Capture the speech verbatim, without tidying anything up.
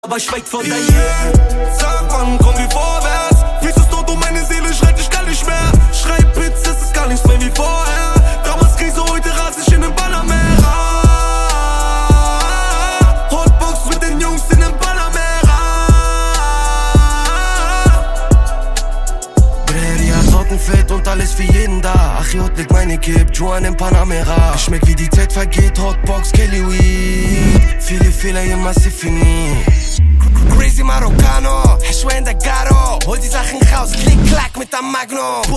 aber schweigt vor deinem yeah. Sag wann, komm wir vorwärts. Peace ist tot und meine Seele schreit, ich kann nicht mehr. Schreib Bits, es ist gar nichts mehr wie vorher. Damals Krise, heute ras ich in den Ballermeer. Hotbox mit den Jungs in den Ballermeer. Breria, Trockenfett und alles für jeden da. Ach Jod, leg meine Kipp, Juan in Panamera. Ich schmeck wie die Zeit vergeht, Hotbox, Kelly Weed. Viele Fehler, immer c'est fini. Crazy Marokano, Hashwa in der Garo. Hol die Sachen raus, klick, klack mit der Magno.